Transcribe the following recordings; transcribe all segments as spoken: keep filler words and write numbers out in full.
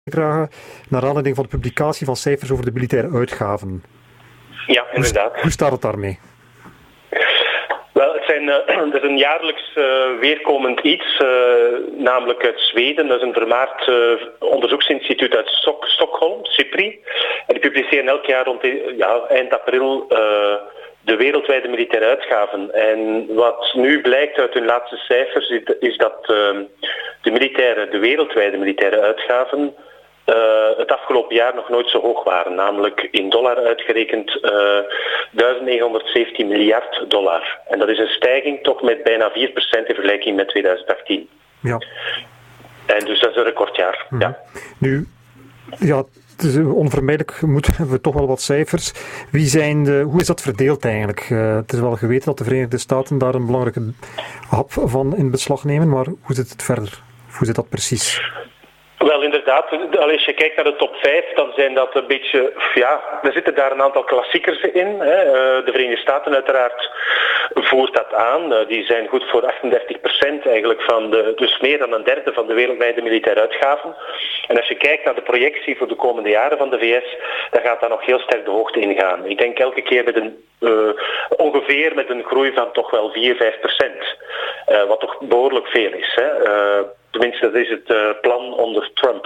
dragen naar aanleiding van de publicatie van cijfers over de militaire uitgaven. Ja, inderdaad. Hoe, hoe staat het daarmee? Wel, het, zijn, uh, het is een jaarlijks uh, weerkomend iets, uh, namelijk uit Zweden. Dat is een vermaard uh, onderzoeksinstituut uit Stok- Stockholm, SIPRI. En die publiceren elk jaar rond de, ja, eind april uh, de wereldwijde militaire uitgaven. En wat nu blijkt uit hun laatste cijfers is, is dat uh, de, militaire, de wereldwijde militaire uitgaven Uh, het afgelopen jaar nog nooit zo hoog waren. Namelijk in dollar uitgerekend uh, duizend negenhonderdzeventien miljard dollar. En dat is een stijging toch met bijna vier procent in vergelijking met tweeduizend achttien. Ja. En dus dat is een recordjaar. Mm-hmm. Ja. Nu, ja, het is onvermijdelijk moeten we toch wel wat cijfers. Wie zijn de, hoe is dat verdeeld eigenlijk? Uh, het is wel geweten dat de Verenigde Staten daar een belangrijke hap van in beslag nemen, maar hoe zit het verder? Hoe zit dat precies? Wel, inderdaad. Als je kijkt naar de top vijf, dan zijn dat een beetje... Ja, er zitten daar een aantal klassiekers in. Hè. De Verenigde Staten uiteraard voert dat aan. Die zijn goed voor achtendertig procent eigenlijk van de... Dus meer dan een derde van de wereldwijde militaire uitgaven. En als je kijkt naar de projectie voor de komende jaren van de V S, dan gaat dat nog heel sterk de hoogte ingaan. Ik denk elke keer met een... Uh, ongeveer met een groei van toch wel vier, vijf procent. Uh, wat toch behoorlijk veel is. Hè. Uh, Tenminste, dat is het uh, plan onder Trump.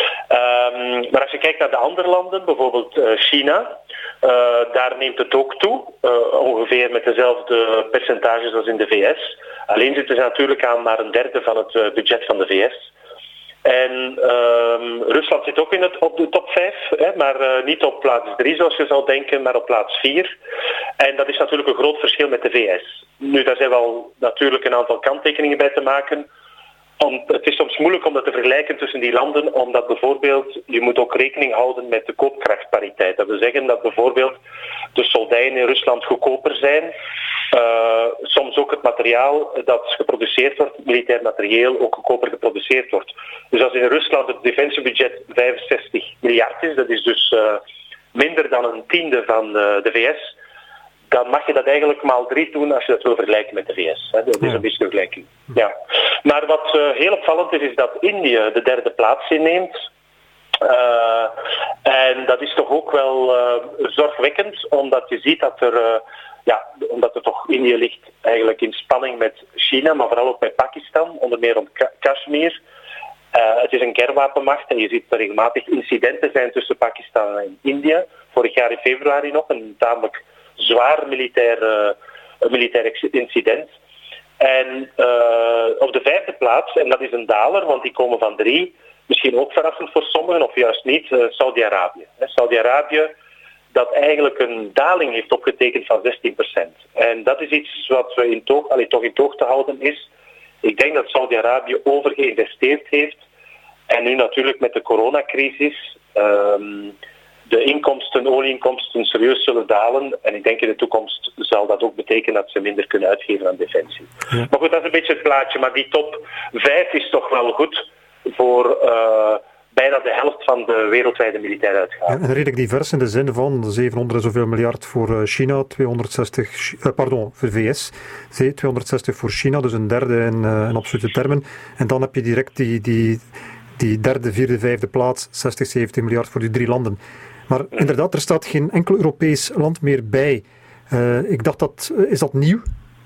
Um, maar als je kijkt naar de andere landen, bijvoorbeeld uh, China, uh, daar neemt het ook toe. Uh, ongeveer met dezelfde percentages als in de V S. Alleen zitten ze natuurlijk aan maar een derde van het uh, budget van de V S. En um, Rusland zit ook in het, op de top vijf, hè, maar uh, niet op plaats drie zoals je zou denken, maar op plaats vier. En dat is natuurlijk een groot verschil met de V S. Nu, daar zijn wel natuurlijk een aantal kanttekeningen bij te maken. Om, het is soms moeilijk om dat te vergelijken tussen die landen, omdat bijvoorbeeld je moet ook rekening houden met de koopkrachtpariteit. Dat wil zeggen dat bijvoorbeeld de soldijnen in Rusland goedkoper zijn. Uh, soms ook het materiaal dat geproduceerd wordt, militair materieel, ook goedkoper geproduceerd wordt. Dus als in Rusland het defensiebudget vijfenzestig miljard is, dat is dus uh, minder dan een tiende van uh, de V S, dan mag je dat eigenlijk maal drie doen als je dat wil vergelijken met de V S. Hè. Dat is een beetje de vergelijking. Ja. Maar wat uh, heel opvallend is, is dat Indië de derde plaats inneemt. Uh, en dat is toch ook wel uh, zorgwekkend, omdat je ziet dat er, uh, ja, omdat er toch Indië ligt eigenlijk in spanning met China, maar vooral ook met Pakistan, onder meer rond Ka- Kashmir. Uh, het is een kernwapenmacht en je ziet er regelmatig incidenten zijn tussen Pakistan en India. Vorig jaar in februari nog, een tamelijk zwaar militair, uh, militair incident. En uh, op de vijfde plaats, en dat is een daler, want die komen van drie, misschien ook verrassend voor sommigen, of juist niet, uh, Saudi-Arabië. He, Saudi-Arabië dat eigenlijk een daling heeft opgetekend van zestien procent. En dat is iets wat we in toog, allee, toch in toog te houden is. Ik denk dat Saudi-Arabië overgeïnvesteerd heeft. En nu natuurlijk met de coronacrisis Um, de inkomsten, olieinkomsten serieus zullen dalen. En ik denk in de toekomst zal dat ook betekenen dat ze minder kunnen uitgeven aan defensie. Ja. Maar goed, dat is een beetje het plaatje. Maar die top vijf is toch wel goed voor uh, bijna de helft van de wereldwijde militaire uitgaven. Ja, en redelijk divers in de zin van zevenhonderd en zoveel miljard voor China, tweehonderdzestig, uh, pardon, voor de V S, tweehonderdzestig voor China, dus een derde in, uh, in absolute termen. En dan heb je direct die, die, die derde, vierde, vijfde plaats, zestig, zeventig miljard voor die drie landen. Maar inderdaad, er staat geen enkel Europees land meer bij. Uh, ik dacht, dat, uh, is dat nieuw?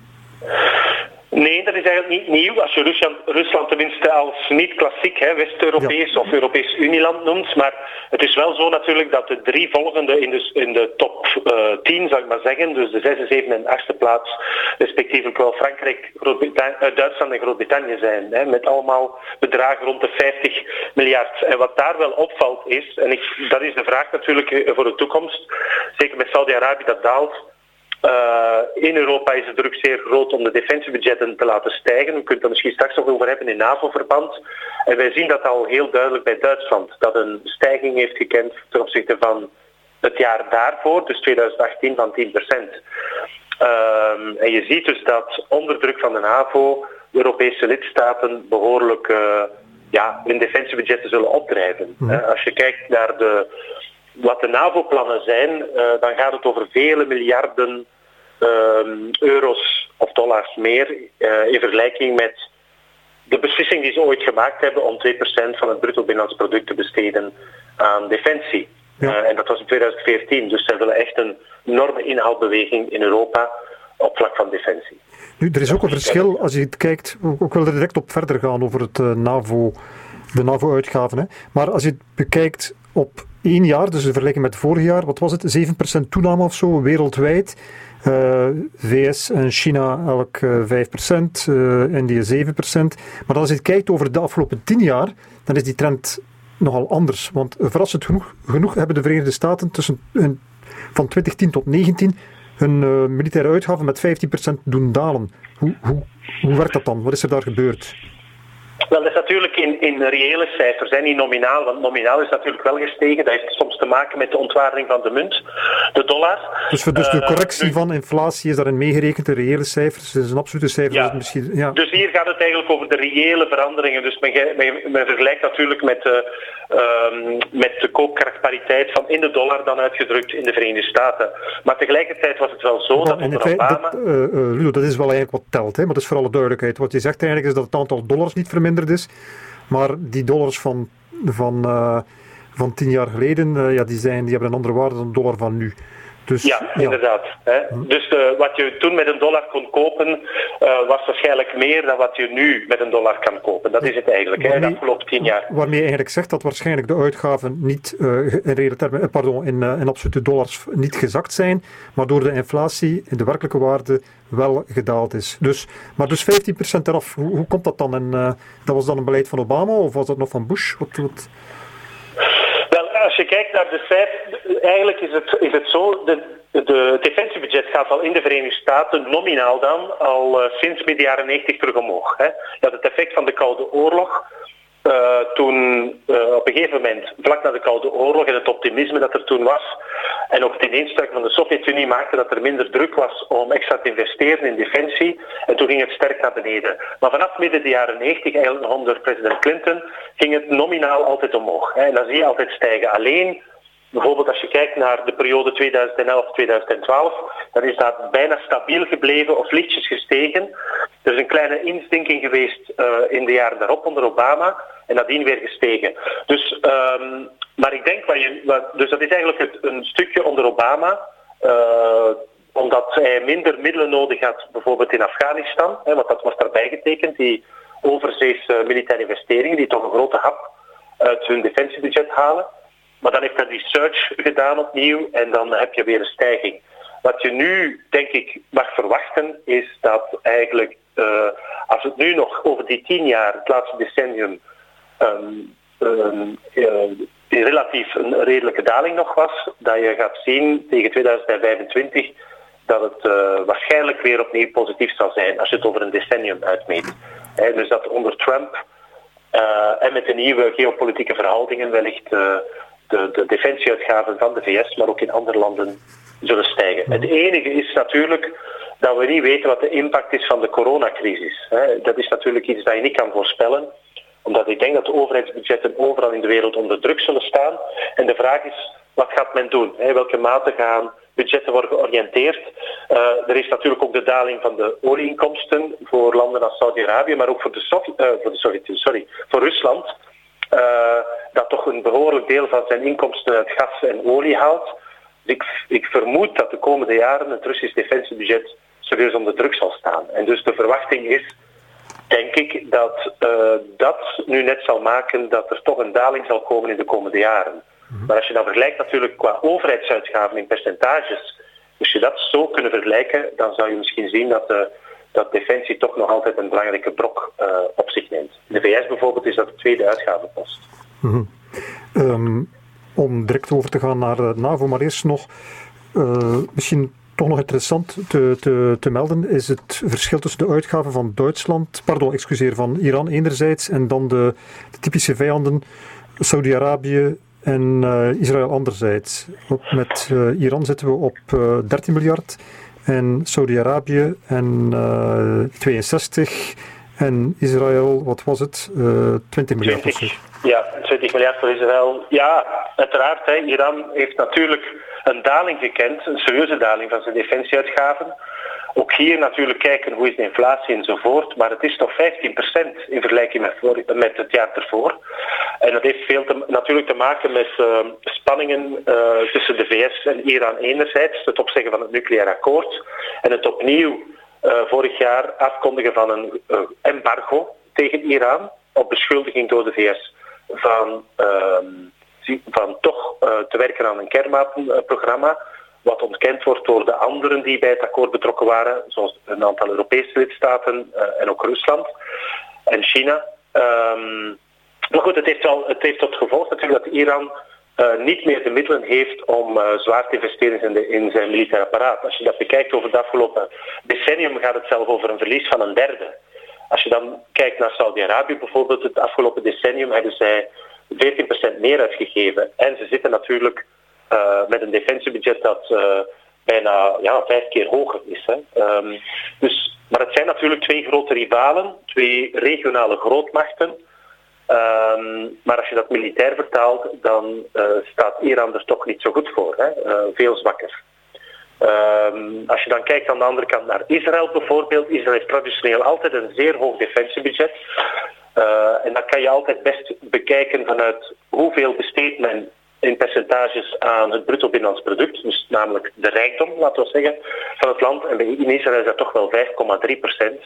Nee, dat is eigenlijk niet nieuw. Als je Rusland, Rusland tenminste als niet-klassiek West-Europees ja. of Europees Unieland noemt. Maar het is wel zo natuurlijk dat de drie volgende in de, in de top uh, tien, zou ik maar zeggen, dus de zesde, zevende en achtste plaats, respectievelijk wel Frankrijk, Duitsland en Groot-Brittannië zijn. Hè, met allemaal bedragen rond de vijftig miljard. En wat daar wel opvalt is, en ik, dat is de vraag natuurlijk voor de toekomst, zeker met Saudi-Arabië dat daalt. Uh, in Europa is de druk zeer groot om de defensiebudgetten te laten stijgen. We kunnen het er misschien straks nog over hebben in NAVO-verband. En wij zien dat al heel duidelijk bij Duitsland. Dat een stijging heeft gekend ten opzichte van het jaar daarvoor, dus tweeduizend achttien, van tien procent. Uh, en je ziet dus dat onder druk van de NAVO de Europese lidstaten behoorlijk uh, ja, hun defensiebudgetten zullen opdrijven. Mm. Uh, als je kijkt naar de, wat de NAVO-plannen zijn, uh, dan gaat het over vele miljarden Um, euro's of dollars meer uh, in vergelijking met de beslissing die ze ooit gemaakt hebben om twee procent van het bruto binnenlands product te besteden aan defensie. Ja. Uh, en dat was in twintig veertien, dus zij willen echt een enorme inhaalbeweging in Europa op vlak van defensie. Nu, er is ook een verschil, als je het kijkt, ik wil er direct op verder gaan over het uh, NAVO, de NAVO-uitgaven. Hè. Maar als je het bekijkt op één jaar, dus in vergelijking met vorig jaar, wat was het, zeven procent toename of zo, wereldwijd. Uh, V S en China elk uh, vijf procent, uh, India zeven procent. Maar als je het kijkt over de afgelopen tien jaar, dan is die trend nogal anders. Want uh, verrassend genoeg, genoeg hebben de Verenigde Staten tussen, uh, van twintig tien tot negentien hun uh, militaire uitgaven met vijftien procent doen dalen. Hoe, hoe, hoe werkt dat dan? Wat is er daar gebeurd? Wel, dat is natuurlijk in, in reële cijfers, hè, niet nominaal, want nominaal is natuurlijk wel gestegen. Dat heeft soms te maken met de ontwaarding van de munt, de dollar. Dus, dus de correctie uh, van inflatie is daarin meegerekend, de reële cijfers, dat is een absolute cijfer. Ja, misschien, ja. Dus hier gaat het eigenlijk over de reële veranderingen. Dus men, men, men vergelijkt natuurlijk met de, uh, met de koopkrachtpariteit van in de dollar dan uitgedrukt in de Verenigde Staten. Maar tegelijkertijd was het wel zo ja, dat onder feit, Obama... Dat, uh, uh, Ludo, dat is wel eigenlijk wat telt, hè? Maar dat is voor alle duidelijkheid. Wat je zegt eigenlijk is dat het aantal dollars niet verminderd is, maar die dollars van, van, uh, van tien jaar geleden, uh, ja, die, zijn, die hebben een andere waarde dan de dollar van nu. Dus, ja, ja, inderdaad. Hè. Hm. Dus de, wat je toen met een dollar kon kopen, uh, was waarschijnlijk meer dan wat je nu met een dollar kan kopen. Dat is het eigenlijk, waarmee, hè, de afgelopen tien jaar. Waarmee je eigenlijk zegt dat waarschijnlijk de uitgaven niet uh, in, reële termen, pardon, in, uh, in absolute dollars niet gezakt zijn, maar door de inflatie in de werkelijke waarde wel gedaald is. Dus, maar dus vijftien procent eraf, hoe, hoe komt dat dan? En, uh, dat was dan een beleid van Obama of was dat nog van Bush? Wat, wat... Als je kijkt naar de cijfers, eigenlijk is het, is het zo, de, de, het defensiebudget gaat al in de Verenigde Staten, nominaal dan, al uh, sinds midden jaren negentig terug omhoog. Hè. Je had het effect van de Koude Oorlog, uh, toen uh, op een gegeven moment, vlak na de Koude Oorlog en het optimisme dat er toen was, en ook het ineenstorten van de Sovjet-Unie maakte dat er minder druk was om extra te investeren in defensie. En toen ging het sterk naar beneden. Maar vanaf midden de jaren negentig, eigenlijk nog onder president Clinton, ging het nominaal altijd omhoog. En dan zie je altijd stijgen. Alleen, bijvoorbeeld als je kijkt naar de periode tweeduizend elf tot tweeduizend twaalf, dan is dat bijna stabiel gebleven of lichtjes gestegen. Er is een kleine instinking geweest uh, in de jaren daarop onder Obama en nadien weer gestegen. Dus... Um, Maar ik denk, wat je, wat, dus dat is eigenlijk het, een stukje onder Obama, uh, omdat hij minder middelen nodig had, bijvoorbeeld in Afghanistan, hè, want dat was daarbij getekend, die overzeese uh, militaire investeringen, die toch een grote hap uit hun defensiebudget halen. Maar dan heeft hij research gedaan opnieuw en dan heb je weer een stijging. Wat je nu, denk ik, mag verwachten, is dat eigenlijk, uh, als het nu nog over die tien jaar, het laatste decennium, um, um, uh, relatief een redelijke daling nog was, dat je gaat zien tegen tweeduizend vijfentwintig dat het uh, waarschijnlijk weer opnieuw positief zal zijn als je het over een decennium uitmeet. He, dus dat onder Trump uh, en met de nieuwe geopolitieke verhoudingen wellicht uh, de, de defensieuitgaven van de V S, maar ook in andere landen zullen stijgen. Het enige is natuurlijk dat we niet weten wat de impact is van de coronacrisis. He, dat is natuurlijk iets dat je niet kan voorspellen, omdat ik denk dat de overheidsbudgetten overal in de wereld onder druk zullen staan. En de vraag is, wat gaat men doen? In welke mate gaan budgetten worden georiënteerd? Uh, er is natuurlijk ook de daling van de olieinkomsten voor landen als Saudi-Arabië, maar ook voor, de Sovjet, uh, voor, de Sovjet, sorry, voor Rusland, uh, dat toch een behoorlijk deel van zijn inkomsten uit gas en olie haalt. Dus ik, ik vermoed dat de komende jaren het Russisch defensiebudget serieus onder druk zal staan. En dus de verwachting is, denk ik, dat uh, dat nu net zal maken dat er toch een daling zal komen in de komende jaren. Mm-hmm. Maar als je dan vergelijkt natuurlijk qua overheidsuitgaven in percentages, als je dat zo kunnen vergelijken, dan zou je misschien zien dat, uh, dat defensie toch nog altijd een belangrijke brok uh, op zich neemt. In de V S bijvoorbeeld is dat de tweede uitgavenpost. Mm-hmm. Um, om direct over te gaan naar de NAVO, maar eerst nog uh, misschien... Toch nog interessant te, te, te melden is het verschil tussen de uitgaven van Duitsland, pardon, excuseer, van Iran enerzijds en dan de, de typische vijanden Saudi-Arabië en uh, Israël anderzijds. Op, met uh, Iran zitten we op uh, dertien miljard en Saudi-Arabië en uh, tweeënzestig en Israël, wat was het, uh, twintig miljard of zo. Ja, twintig miljard voor Israël. Ja, uiteraard, hè, Iran heeft natuurlijk een daling gekend, een serieuze daling van zijn defensieuitgaven. Ook hier natuurlijk kijken hoe is de inflatie enzovoort, maar het is toch vijftien procent in vergelijking met, voor, met het jaar ervoor. En dat heeft veel te, natuurlijk te maken met uh, spanningen uh, tussen de V S en Iran enerzijds, het opzeggen van het nucleair akkoord en het opnieuw uh, vorig jaar afkondigen van een uh, embargo tegen Iran op beschuldiging door de V S van, uh, van toch uh, te werken aan een kernwapenprogramma, wat ontkend wordt door de anderen die bij het akkoord betrokken waren, zoals een aantal Europese lidstaten uh, en ook Rusland en China. Um, maar goed, het heeft, wel, het heeft tot gevolg natuurlijk dat Iran uh, niet meer de middelen heeft om uh, zwaar te investeren in, de, in zijn militair apparaat. Als je dat bekijkt over het afgelopen decennium, gaat het zelf over een verlies van een derde. Als je dan kijkt naar Saudi-Arabië bijvoorbeeld, het afgelopen decennium hebben zij veertien procent meer uitgegeven. En ze zitten natuurlijk uh, met een defensiebudget dat uh, bijna ja, vijf keer hoger is. Hè. Um, dus, maar het zijn natuurlijk twee grote rivalen, twee regionale grootmachten. Um, maar als je dat militair vertaalt, dan uh, staat Iran er toch niet zo goed voor. Hè. Uh, veel zwakker. Um, als je dan kijkt aan de andere kant naar Israël bijvoorbeeld. Israël heeft traditioneel altijd een zeer hoog defensiebudget. Uh, en dat kan je altijd best bekijken vanuit hoeveel besteedt men in percentages aan het bruto binnenlands product. Dus namelijk de rijkdom, laten we zeggen, van het land. En in Israël is dat toch wel vijf komma drie procent.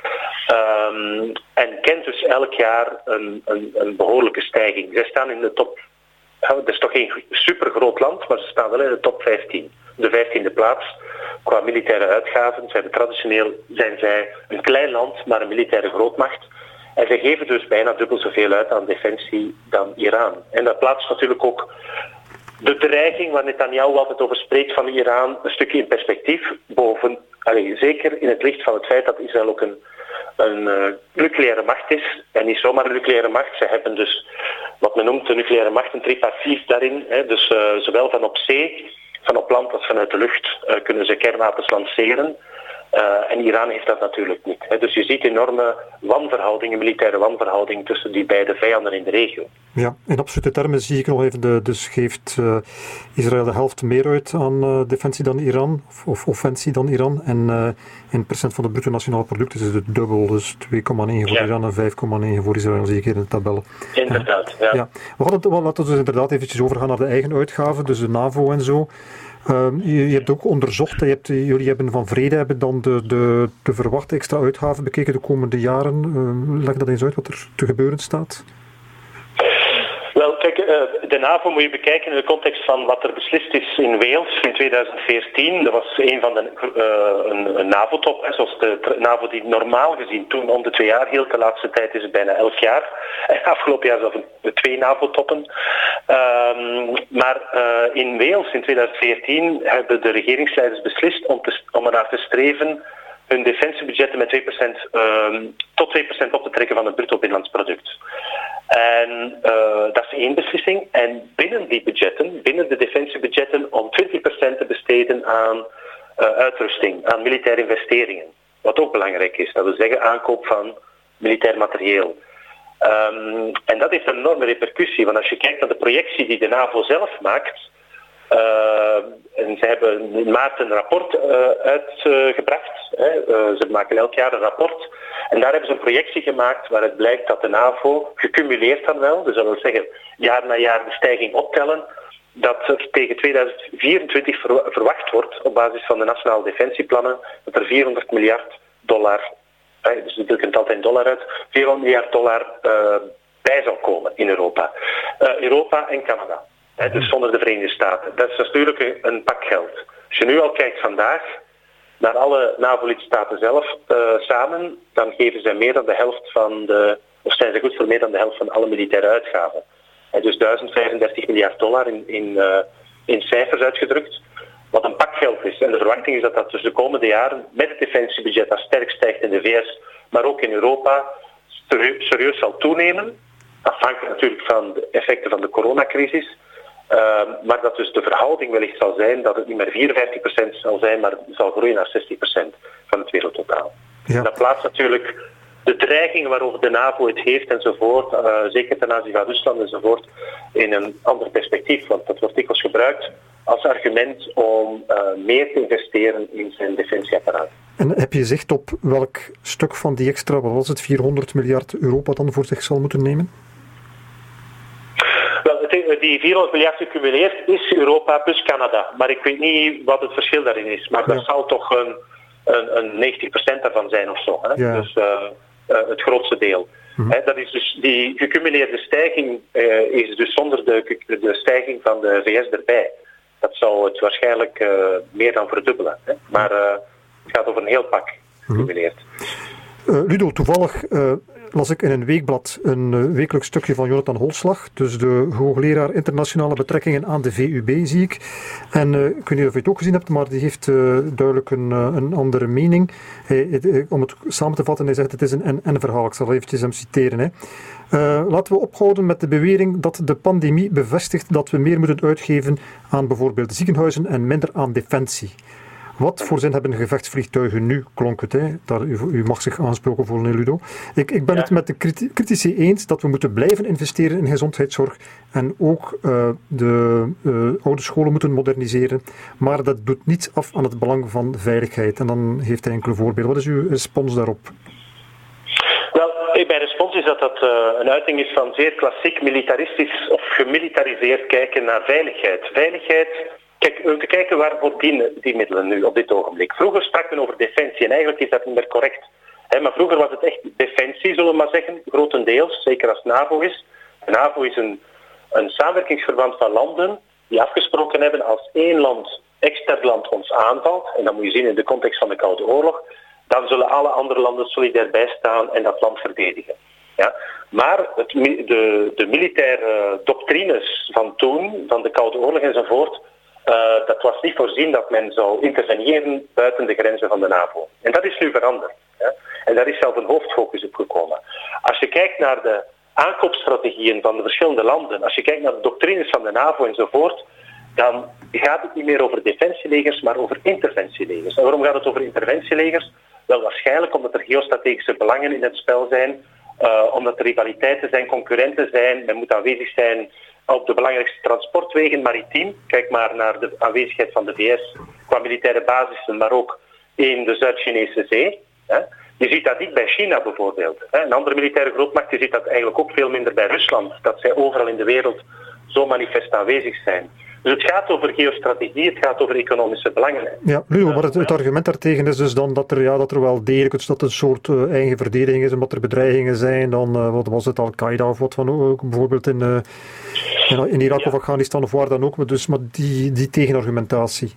Um, en kent dus elk jaar een, een, een behoorlijke stijging. Zij staan in de top. Het is toch geen supergroot land, maar ze staan wel in de top vijftien. De vijftiende plaats qua militaire uitgaven. Zij hebben traditioneel zijn zij een klein land, maar een militaire grootmacht. En zij geven dus bijna dubbel zoveel uit aan defensie dan Iran. En dat plaatst natuurlijk ook de dreiging waar Netanyahu altijd over spreekt van Iran een stukje in perspectief. Boven, allez, zeker in het licht van het feit dat Israël ook een, een uh, nucleaire macht is. En niet zomaar een nucleaire macht. Zij hebben dus wat men noemt de nucleaire macht, een tripartiet daarin. Hè. Dus uh, zowel van op zee, van op land als vanuit de lucht uh, kunnen ze kernwapens lanceren. Uh, en Iran heeft dat natuurlijk niet. Hè. Dus je ziet enorme wanverhoudingen, militaire wanverhoudingen tussen die beide vijanden in de regio. Ja, in absolute termen zie ik nog even, de, dus geeft uh, Israël de helft meer uit aan uh, defensie dan Iran, of, of offensie dan Iran. En uh, in procent van het bruto nationaal product is het dubbel, dus twee komma negen voor ja. Iran en vijf komma negen voor Israël, zie ik hier in de tabellen. Inderdaad, ja. ja. We hadden het, well, laten we dus inderdaad eventjes overgaan naar de eigen uitgaven, dus de NAVO en zo. Uh, je, je hebt ook onderzocht, je hebt, jullie hebben van Vrede hebben dan de, de, de verwachte extra uitgaven bekeken de komende jaren. Uh, leg dat eens uit wat er te gebeuren staat. Wel, kijk, uh, de NAVO moet je bekijken in de context van wat er beslist is in Wales in tweeduizend veertien. Dat was een van de uh, een, een NAVO-top, hè, zoals de NAVO die normaal gezien toen om de twee jaar hield. De laatste tijd is het bijna elk jaar. En afgelopen jaar zelfs twee NAVO-toppen. Um, maar uh, in Wales in tweeduizend veertien hebben de regeringsleiders beslist om, te, om ernaar te streven hun defensiebudgetten met twee procent, um, tot twee procent op te trekken van het bruto binnenlands product. En uh, dat is één beslissing. En binnen die budgetten, binnen de defensiebudgetten, om twintig procent te besteden aan uh, uitrusting, aan militaire investeringen. Wat ook belangrijk is, dat wil zeggen aankoop van militair materieel. Um, en dat heeft een enorme repercussie, want als je kijkt naar de projectie die de NAVO zelf maakt, uh, en ze hebben in maart een rapport uh, uitgebracht, uh, uh, ze maken elk jaar een rapport, en daar hebben ze een projectie gemaakt waaruit blijkt dat de NAVO, gecumuleerd dan wel, dus dat wil zeggen jaar na jaar de stijging optellen, dat er tegen tweeduizend vierentwintig verwacht wordt, op basis van de nationale defensieplannen, dat er vierhonderd miljard dollar, dus je drukt het altijd in dollar uit, vierhonderd miljard dollar uh, bij zal komen in Europa. Uh, Europa en Canada, hè, dus zonder de Verenigde Staten. Dat is natuurlijk een, een pak geld. Als je nu al kijkt vandaag naar alle NAVO-lidstaten zelf uh, samen, dan geven zij meer dan de helft van de, of zijn ze goed voor meer dan de helft van alle militaire uitgaven. Hè, dus duizend vijfendertig miljard dollar in, in, uh, in cijfers uitgedrukt. Wat een pakgeld is. En de verwachting is dat dat dus de komende jaren met het defensiebudget dat sterk stijgt in de V S, maar ook in Europa, serieus zal toenemen. Afhankelijk natuurlijk van de effecten van de coronacrisis. Uh, maar dat dus de verhouding wellicht zal zijn dat het niet meer vierenvijftig procent zal zijn, maar zal groeien naar zestig procent van het wereldtotaal. Ja. En dat plaatst natuurlijk de dreigingen waarover de NAVO het heeft enzovoort, uh, zeker ten aanzien van Rusland enzovoort, in een ander perspectief. Want dat wordt dikwijls gebruikt als argument om uh, meer te investeren in zijn defensieapparaat. En heb je zicht op welk stuk van die extra, wat was het, vierhonderd miljard Europa dan voor zich zal moeten nemen? Wel, die vierhonderd miljard gecumuleerd is Europa plus Canada. Maar ik weet niet wat het verschil daarin is. Maar ja. dat zal toch een, een, een negentig procent daarvan zijn of zo. Hè? Ja. Dus uh, uh, het grootste deel. Mm-hmm. Hè, dat is dus, die gecumuleerde stijging uh, is dus zonder de, de stijging van de V S erbij. Dat zou het waarschijnlijk uh, meer dan verdubbelen. Hè? Maar uh, het gaat over een heel pak gecumuleerd. Uh, Ludo, toevallig uh, las ik in een weekblad een uh, wekelijks stukje van Jonathan Holslag, dus de hoogleraar internationale betrekkingen aan de V U B, zie ik. En uh, ik weet niet of je het ook gezien hebt, maar die heeft uh, duidelijk een, uh, een andere mening. Hij, uh, om het samen te vatten, hij zegt het is een en-en-verhaal. Ik zal eventjes hem citeren. Hè. Uh, laten we ophouden met de bewering dat de pandemie bevestigt dat we meer moeten uitgeven aan bijvoorbeeld ziekenhuizen en minder aan defensie. Wat voor zin hebben gevechtsvliegtuigen nu, klonk het. Hè? Daar, u, u mag zich aangesproken voelen, Ludo. Ik, ik ben ja. het met de criti- critici eens dat we moeten blijven investeren in gezondheidszorg en ook uh, de uh, oude scholen moeten moderniseren. Maar dat doet niets af aan het belang van veiligheid. En dan heeft hij enkele voorbeelden. Wat is uw respons daarop? Wel, mijn respons is dat dat uh, een uiting is van zeer klassiek militaristisch of gemilitariseerd kijken naar veiligheid. Veiligheid... Kijk, om te kijken waarvoor dienen die middelen nu op dit ogenblik. Vroeger sprak men over defensie en eigenlijk is dat niet meer correct. He, maar vroeger was het echt defensie, zullen we maar zeggen, grotendeels, zeker als NAVO is. De NAVO is een, een samenwerkingsverband van landen die afgesproken hebben als één land, extern land, ons aanvalt, en dat moet je zien in de context van de Koude Oorlog, dan zullen alle andere landen solidair bijstaan en dat land verdedigen. Ja? Maar het, de, de militaire doctrines van toen, van de Koude Oorlog enzovoort, Uh, dat was niet voorzien dat men zou interveneren buiten de grenzen van de NAVO. En dat is nu veranderd. Hè? En daar is zelf een hoofdfocus op gekomen. Als je kijkt naar de aankoopstrategieën van de verschillende landen, als je kijkt naar de doctrines van de NAVO enzovoort, dan gaat het niet meer over defensielegers, maar over interventielegers. En waarom gaat het over interventielegers? Wel waarschijnlijk omdat er geostrategische belangen in het spel zijn, uh, omdat er rivaliteiten zijn, concurrenten zijn, men moet aanwezig zijn op de belangrijkste transportwegen, maritiem. Kijk maar naar de aanwezigheid van de V S qua militaire basissen, maar ook in de Zuid-Chinese zee. Je ziet dat niet bij China bijvoorbeeld. Een andere militaire grootmacht, je ziet dat eigenlijk ook veel minder bij Rusland. Dat zij overal in de wereld zo manifest aanwezig zijn. Dus het gaat over geostrategie, het gaat over economische belangen. Ja, Ludo, maar het, het argument daartegen is dus dan dat er, ja, dat er wel degelijk dat het een soort uh, eigen verdediging is, omdat er bedreigingen zijn, dan uh, wat was het, Al-Qaeda of wat van ook, bijvoorbeeld in, uh, in, in Irak ja. of Afghanistan of waar dan ook, maar, dus, maar die, die tegenargumentatie.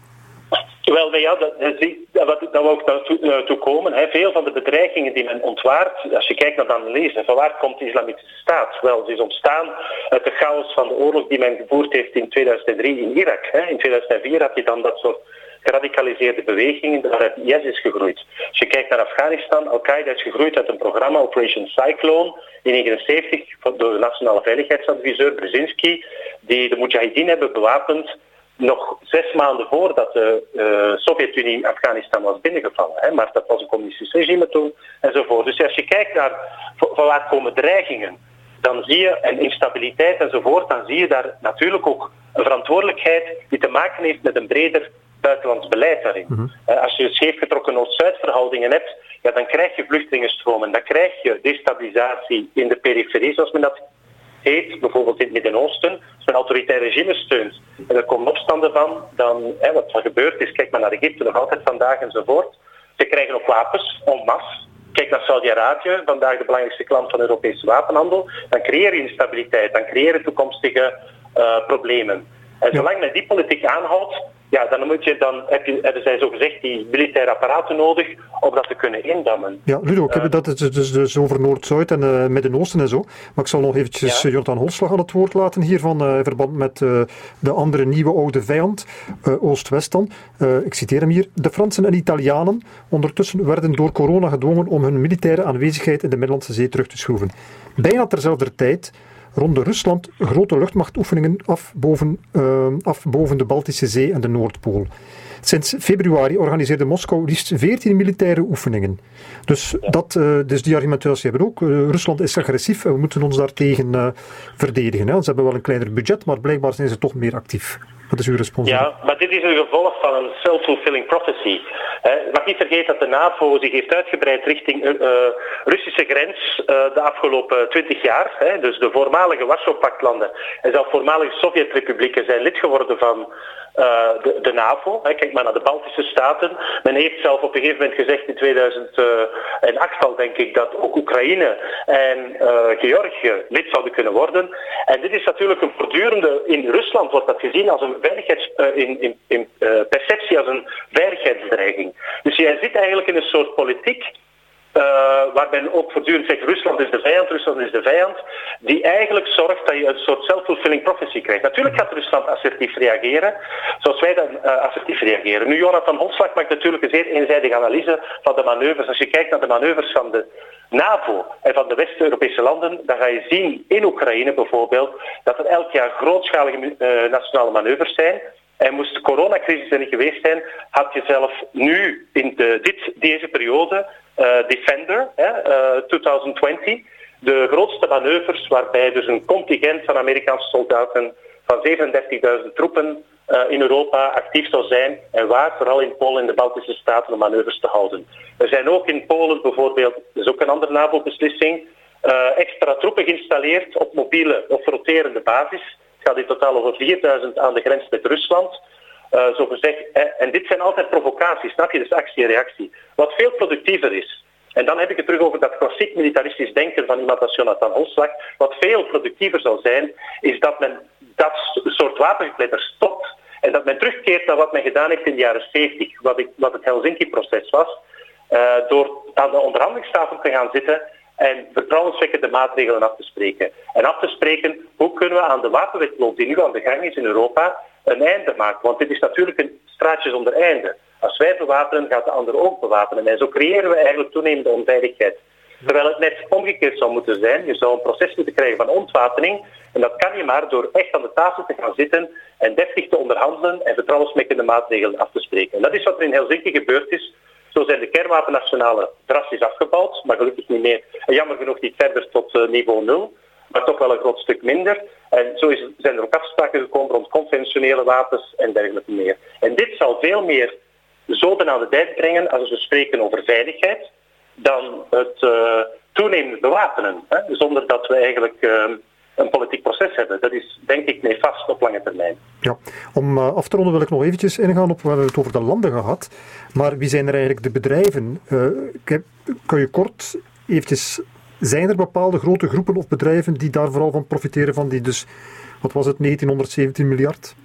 Wel, ja, dat, dat, dat wou ik naartoe toe komen. Hè. Veel van de bedreigingen die men ontwaart, als je kijkt naar de analyse, van waar komt de Islamitische Staat? Wel, ze is ontstaan uit de chaos van de oorlog die men gevoerd heeft in tweeduizend drie in Irak. Hè. In tweeduizend vier had je dan dat soort geradicaliseerde bewegingen waaruit I S is gegroeid. Als je kijkt naar Afghanistan, Al-Qaeda is gegroeid uit een programma, Operation Cyclone, in negenenzeventig door de nationale veiligheidsadviseur Brzezinski, die de Mujahideen hebben bewapend nog zes maanden voordat de uh, Sovjet-Unie Afghanistan was binnengevallen. Hè, maar dat was een communistisch regime toen enzovoort. Dus als je kijkt naar van waar komen dreigingen, dan zie je, en instabiliteit enzovoort, dan zie je daar natuurlijk ook een verantwoordelijkheid die te maken heeft met een breder buitenlands beleid daarin. Mm-hmm. Uh, als je scheefgetrokken Noord-Zuid verhoudingen hebt, ja, dan krijg je vluchtelingenstromen, dan krijg je destabilisatie in de periferie, zoals men dat heet, bijvoorbeeld in het Midden-Oosten. Als men autoritaire regimes steunt en er komen opstanden van, dan, hè, wat er gebeurd is, kijk maar naar Egypte nog altijd vandaag enzovoort. Ze krijgen ook wapens, en masse. Kijk naar Saudi-Arabië, vandaag de belangrijkste klant van de Europese wapenhandel. Dan creëer je instabiliteit, dan creëer je toekomstige uh, problemen. En ja. zolang men die politiek aanhoudt, ja, dan, moet je, dan heb je, hebben zij zo gezegd die militaire apparaten nodig om dat te kunnen indammen. Ja, Ludo, ik heb uh, dat is dus, dus over Noord-Zuid en uh, Midden-Oosten en zo. Maar ik zal nog eventjes ja. Jonathan Holslag aan het woord laten hiervan, uh, in verband met uh, de andere nieuwe oude vijand, uh, Oost-West dan. Uh, ik citeer hem hier. De Fransen en Italianen ondertussen werden door corona gedwongen om hun militaire aanwezigheid in de Middellandse Zee terug te schroeven. Bijna terzelfde tijd ronde Rusland grote luchtmachtoefeningen af boven, uh, af boven de Baltische Zee en de Noordpool. Sinds februari organiseerde Moskou liefst veertien militaire oefeningen. Dus, dat, uh, dus die argumentatie hebben ook. Uh, Rusland is agressief en we moeten ons daartegen uh, verdedigen. Hè. Ze hebben wel een kleiner budget, maar blijkbaar zijn ze toch meer actief. Wat is uw respons? Ja, maar dit is een gevolg van een self-fulfilling prophecy. Je mag niet vergeten dat de NAVO zich heeft uitgebreid richting uh, Russische grens uh, de afgelopen twintig jaar. Hè. Dus de voormalige Warschau-pactlanden en zelfs voormalige Sovjet-republieken zijn lid geworden van uh, de, de NAVO. Hè. Kijk maar naar de Baltische Staten. Men heeft zelf op een gegeven moment gezegd in tweeduizend acht al, denk ik, dat ook Oekraïne en uh, Georgië lid zouden kunnen worden. En dit is natuurlijk een voortdurende... In Rusland wordt dat gezien als een veiligheids... Uh, in, in, in uh, perceptie als een veiligheidsdreiging. Dus jij zit eigenlijk in een soort politiek... Uh, waar men ook voortdurend zegt Rusland is de vijand, Rusland is de vijand, die eigenlijk zorgt dat je een soort self-fulfilling prophecy krijgt. Natuurlijk gaat Rusland assertief reageren, zoals wij dan uh, assertief reageren. Nu, Jonathan Hofslag maakt natuurlijk een zeer eenzijdige analyse van de manoeuvres. Als je kijkt naar de manoeuvres van de NAVO en van de West-Europese landen, dan ga je zien in Oekraïne bijvoorbeeld dat er elk jaar grootschalige uh, nationale manoeuvres zijn. En moest de coronacrisis er niet geweest zijn, had je zelf nu in de, dit, deze periode uh, Defender, hè, uh, twintig twintig, de grootste manoeuvres waarbij dus een contingent van Amerikaanse soldaten van zevenendertigduizend troepen uh, in Europa actief zou zijn en waar, vooral in Polen en de Baltische Staten, om manoeuvres te houden. Er zijn ook in Polen bijvoorbeeld, dat is ook een andere NAVO-beslissing, uh, extra troepen geïnstalleerd op mobiele of roterende basis. Het gaat in totaal over vierduizend aan de grens met Rusland. Uh, zo gezegd, eh, en dit zijn altijd provocaties, snap je? Dus actie en reactie. Wat veel productiever is. En dan heb ik het terug over dat klassiek militaristisch denken van iemand als Jonathan Hofslag. Wat veel productiever zal zijn, is dat men dat soort wapengekletter stopt. En dat men terugkeert naar wat men gedaan heeft in de jaren zeventig. Wat, ik, wat het Helsinki-proces was. Uh, door aan de onderhandelingstafel te gaan zitten en vertrouwenswekkende maatregelen af te spreken. En af te spreken, hoe kunnen we aan de wapenwetloop die nu aan de gang is in Europa een einde maken. Want dit is natuurlijk een straatje zonder einde. Als wij bewapenen, gaat de ander ook bewapenen. En zo creëren we eigenlijk toenemende onveiligheid. Terwijl het net omgekeerd zou moeten zijn. Je zou een proces moeten krijgen van ontwapening. En dat kan je maar door echt aan de tafel te gaan zitten en deftig te onderhandelen en vertrouwenswekkende maatregelen af te spreken. En dat is wat er in Helsinki gebeurd is. Zo zijn de kernwapenarsenalen drastisch afgebouwd, maar gelukkig niet meer. En jammer genoeg niet verder tot uh, niveau nul, maar toch wel een groot stuk minder. En zo is, zijn er ook afspraken gekomen rond conventionele wapens en dergelijke meer. En dit zal veel meer zoden aan de dijk brengen als we spreken over veiligheid, dan het uh, toenemend bewapenen. Hè? Zonder dat we eigenlijk uh, een politiek proces hebben. Dat is denk ik nefast op lange termijn. Ja, om uh, af te ronden wil ik nog eventjes ingaan op, we hebben het over de landen gehad. Maar wie zijn er eigenlijk de bedrijven? Uh, kan je kort eventjes... Zijn er bepaalde grote groepen of bedrijven die daar vooral van profiteren van die dus, wat was het, negentienhonderdzeventien miljard?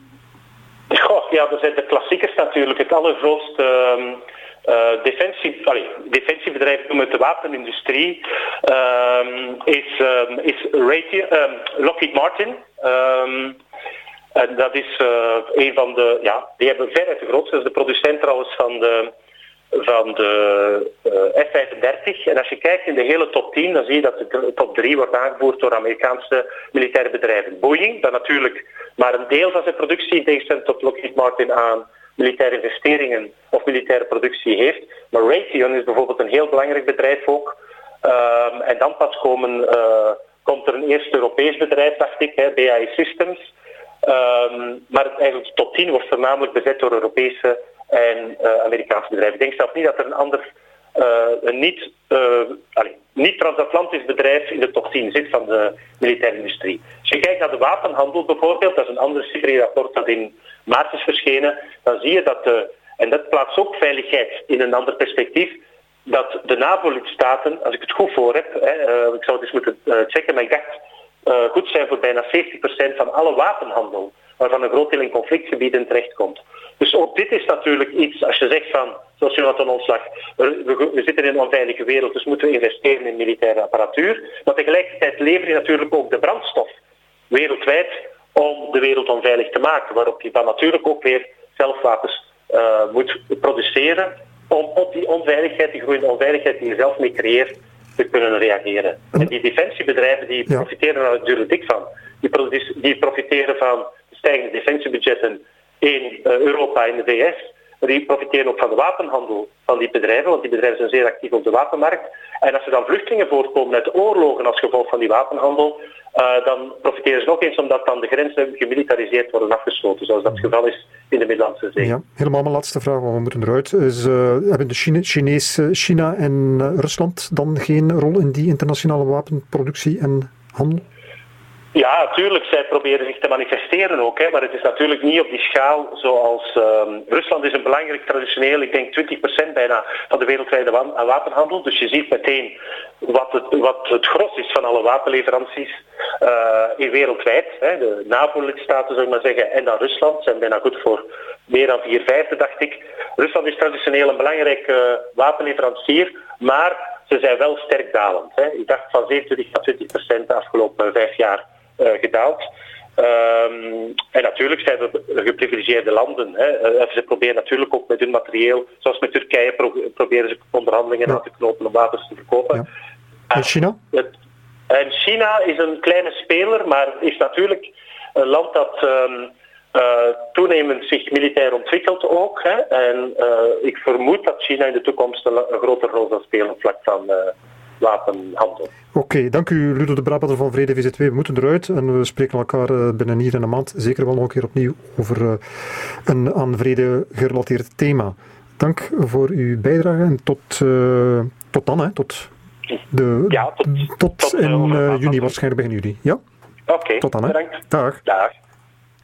Goh, ja, dat zijn de klassiekers natuurlijk. Het allergrootste um, uh, defensie, allee, defensiebedrijf, noemen het de wapenindustrie, um, is, um, is Raytheon, um, Lockheed Martin. Um, en dat is uh, een van de, ja, die hebben veruit de grootste, dat is de producent trouwens van de... van de uh, F vijfendertig. En als je kijkt in de hele top tien, dan zie je dat de top drie wordt aangevoerd door Amerikaanse militaire bedrijven. Boeing, dat natuurlijk maar een deel van zijn productie in tegenstelling tot Lockheed Martin aan militaire investeringen of militaire productie heeft. Maar Raytheon is bijvoorbeeld een heel belangrijk bedrijf ook. Um, en dan pas komen, uh, komt er een eerste Europees bedrijf, dacht ik, hè, B A E Systems. Um, maar eigenlijk de top tien wordt voornamelijk bezet door Europese en uh, Amerikaanse bedrijven. Ik denk zelf niet dat er een ander, uh, een niet, uh, allez, niet transatlantisch bedrijf in de top tien zit van de militaire industrie. Als je kijkt naar de wapenhandel bijvoorbeeld, dat is een ander C I P R I-rapport dat in maart is verschenen, dan zie je dat, de, en dat plaatst ook veiligheid in een ander perspectief, dat de NAVO-lidstaten, als ik het goed voor heb, hè, uh, ik zou het eens moeten uh, checken, maar ik dacht uh, goed zijn voor bijna zeventig procent van alle wapenhandel, waarvan een groot deel in conflictgebieden terechtkomt. Dus ook dit is natuurlijk iets, als je zegt van, zoals Jonathan Hofslag, we, we zitten in een onveilige wereld, dus moeten we investeren in militaire apparatuur. Maar tegelijkertijd lever je natuurlijk ook de brandstof wereldwijd om de wereld onveilig te maken, waarop je dan natuurlijk ook weer zelf wapens uh, moet produceren om op die onveiligheid, die groeiende onveiligheid die je zelf mee creëert, te kunnen reageren. En die defensiebedrijven die profiteren er natuurlijk dik van. Die, die profiteren van stijgende defensiebudgetten in uh, Europa en de V S. die profiteren ook van de wapenhandel van die bedrijven, want die bedrijven zijn zeer actief op de wapenmarkt. En als er dan vluchtelingen voortkomen uit de oorlogen als gevolg van die wapenhandel, uh, dan profiteren ze nog eens omdat dan de grenzen gemilitariseerd worden afgesloten, zoals dat het geval is in de Middellandse Zee. Ja, helemaal mijn laatste vraag, want we moeten eruit. Is, uh, hebben de Chine- Chinees, China en uh, Rusland dan geen rol in die internationale wapenproductie en handel? Ja, natuurlijk. Zij proberen zich te manifesteren ook. Hè, maar het is natuurlijk niet op die schaal zoals... Uh, Rusland is een belangrijk traditioneel, ik denk twintig procent bijna van de wereldwijde wa- wapenhandel. Dus je ziet meteen wat het, wat het gros is van alle wapenleveranties uh, in wereldwijd. Hè. De NAVO-lidstaten, zou ik maar zeggen, en dan Rusland zijn bijna goed voor meer dan vier vijfde, dacht ik. Rusland is traditioneel een belangrijke uh, wapenleverancier, maar ze zijn wel sterk dalend. Hè. Ik dacht van zevenentwintig à twintig procent de afgelopen vijf jaar uh, gedaald. Um, en natuurlijk zijn we geprivilegeerde landen. Hè. Uh, ze proberen natuurlijk ook met hun materieel, zoals met Turkije, pro- proberen ze onderhandelingen ja. aan te knopen om wapens te verkopen. Ja. En China? Uh, en China is een kleine speler, maar is natuurlijk een land dat um, uh, toenemend zich militair ontwikkelt ook. Hè. En uh, ik vermoed dat China in de toekomst een, een grotere rol zal spelen op vlak van uh, wapenhandel. Oké, okay, dank u Ludo de Brabander van Vrede V Z W. We moeten eruit en we spreken elkaar uh, binnen hier in een maand zeker wel nog een keer opnieuw over uh, een aan vrede gerelateerd thema. Dank voor uw bijdrage en tot, uh, tot dan, hè, tot, de, ja, tot, tot, tot in uh, juni, maand. waarschijnlijk begin juli. Ja? Oké, tot dan, hè. Bedankt. Dag. Dag.